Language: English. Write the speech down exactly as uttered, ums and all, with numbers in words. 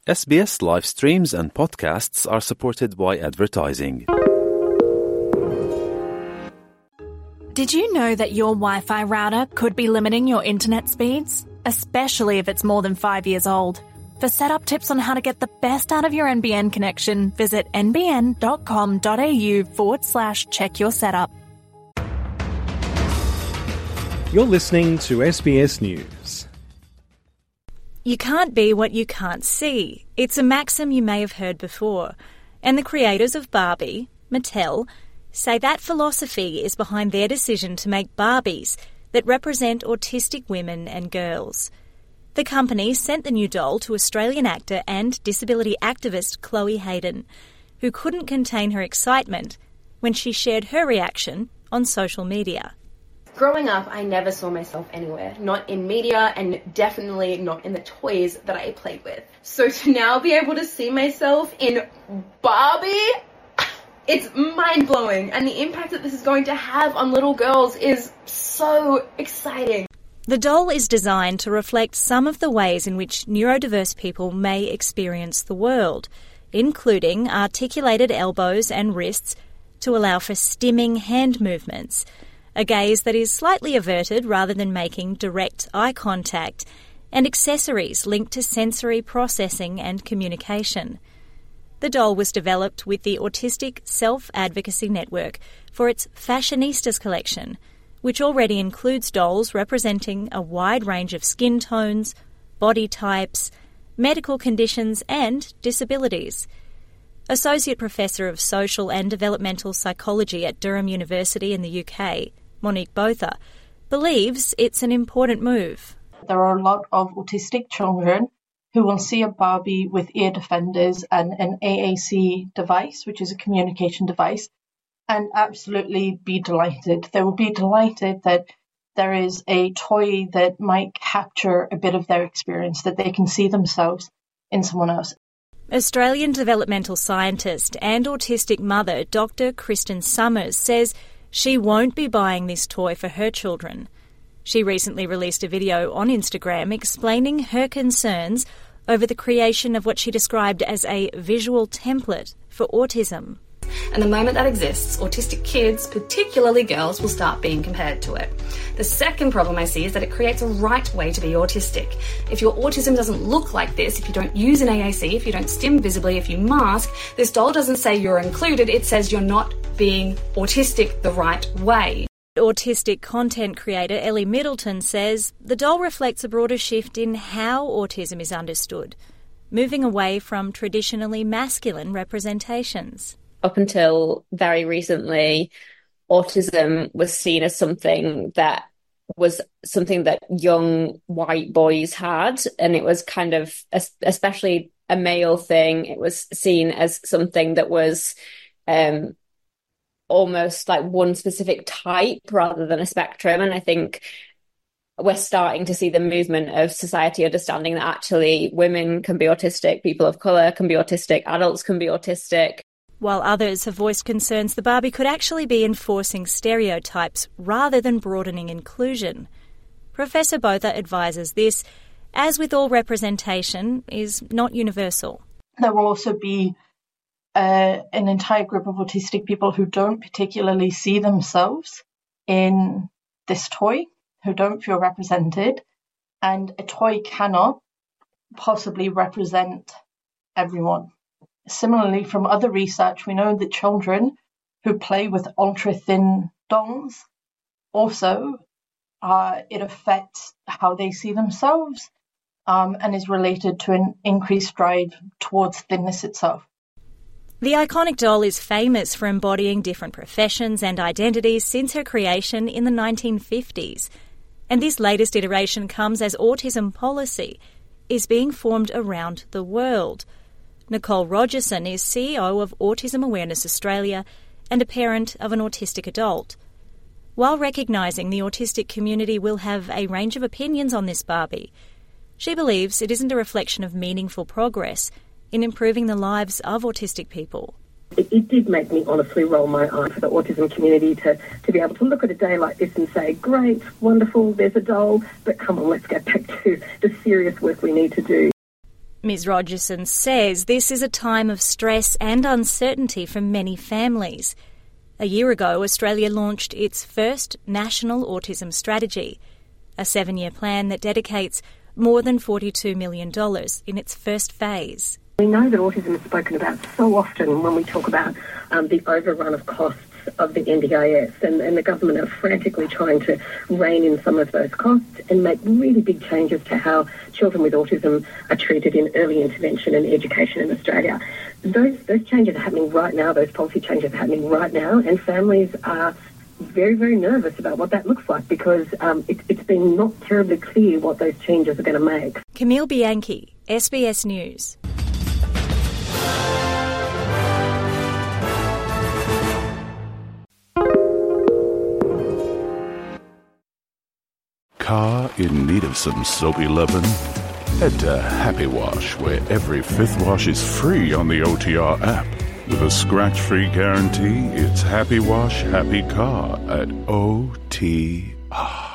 S B S live streams and podcasts are supported by advertising. Did you know that your Wi-Fi router could be limiting your internet speeds? Especially if it's more than five years old. For setup tips on how to get the best out of your N B N connection, visit nbn.com.au forward slash check your setup. You're listening to S B S News. You can't be what you can't see. It's a maxim you may have heard before. And the creators of Barbie, Mattel, say that philosophy is behind their decision to make Barbies that represent autistic women and girls. The company sent the new doll to Australian actor and disability activist Chloe Hayden, who couldn't contain her excitement when she shared her reaction on social media. Growing up, I never saw myself anywhere, not in media and definitely not in the toys that I played with. So to now be able to see myself in Barbie, it's mind-blowing, and the impact that this is going to have on little girls is so exciting. The doll is designed to reflect some of the ways in which neurodiverse people may experience the world, including articulated elbows and wrists to allow for stimming hand movements, a gaze that is slightly averted rather than making direct eye contact, and accessories linked to sensory processing and communication. The doll was developed with the Autistic Self-Advocacy Network for its Fashionistas collection, which already includes dolls representing a wide range of skin tones, body types, medical conditions and disabilities. Associate Professor of Social and Developmental Psychology at Durham University in the U K, Monique Botha, believes it's an important move. There are a lot of autistic children who will see a Barbie with ear defenders and an A A C device, which is a communication device, and absolutely be delighted. They will be delighted that there is a toy that might capture a bit of their experience, that they can see themselves in someone else. Australian developmental scientist and autistic mother Doctor Kristen Summers says she won't be buying this toy for her children. She recently released a video on Instagram explaining her concerns over the creation of what she described as a visual template for autism. And the moment that exists, autistic kids, particularly girls, will start being compared to it. The second problem I see is that it creates a right way to be autistic. If your autism doesn't look like this, if you don't use an A A C, if you don't stim visibly, if you mask, this doll doesn't say you're included, it says you're not being autistic the right way. Autistic content creator Ellie Middleton says the doll reflects a broader shift in how autism is understood, moving away from traditionally masculine representations. Up until very recently, autism was seen as something that was something that young white boys had, and it was kind of, especially a male thing, it was seen as something that was um, almost like one specific type rather than a spectrum. And I think we're starting to see the movement of society understanding that actually women can be autistic, people of colour can be autistic, adults can be autistic. While others have voiced concerns the Barbie could actually be enforcing stereotypes rather than broadening inclusion. Professor Botha advises this, as with all representation, is not universal. There will also be uh, an entire group of autistic people who don't particularly see themselves in this toy, who don't feel represented, and a toy cannot possibly represent everyone. Similarly, from other research, we know that children who play with ultra-thin dolls also, uh, it affects how they see themselves um, and is related to an increased drive towards thinness itself. The iconic doll is famous for embodying different professions and identities since her creation in the nineteen fifties. And this latest iteration comes as autism policy is being formed around the world. Nicole Rogerson is C E O of Autism Awareness Australia and a parent of an autistic adult. While recognising the autistic community will have a range of opinions on this Barbie, she believes it isn't a reflection of meaningful progress in improving the lives of autistic people. It, it did make me honestly roll my eye for the autism community to, to be able to look at a day like this and say, great, wonderful, there's a doll, but come on, let's get back to the serious work we need to do. Miz Rogerson says this is a time of stress and uncertainty for many families. A year ago, Australia launched its first national autism strategy, a seven-year plan that dedicates more than forty-two million dollars in its first phase. We know that autism is spoken about so often when we talk about um, the overrun of costs of the N D I S, and, and the government are frantically trying to rein in some of those costs and make really big changes to how children with autism are treated in early intervention and education in Australia. Those, those changes are happening right now, those policy changes are happening right now, and families are very, very nervous about what that looks like because um, it, it's been not terribly clear what those changes are going to make. Camille Bianchi, S B S News. Car in need of some soapy loving? Head to Happy Wash, where every fifth wash is free on the O T R app. With a scratch-free guarantee, it's Happy Wash, Happy Car at O T R.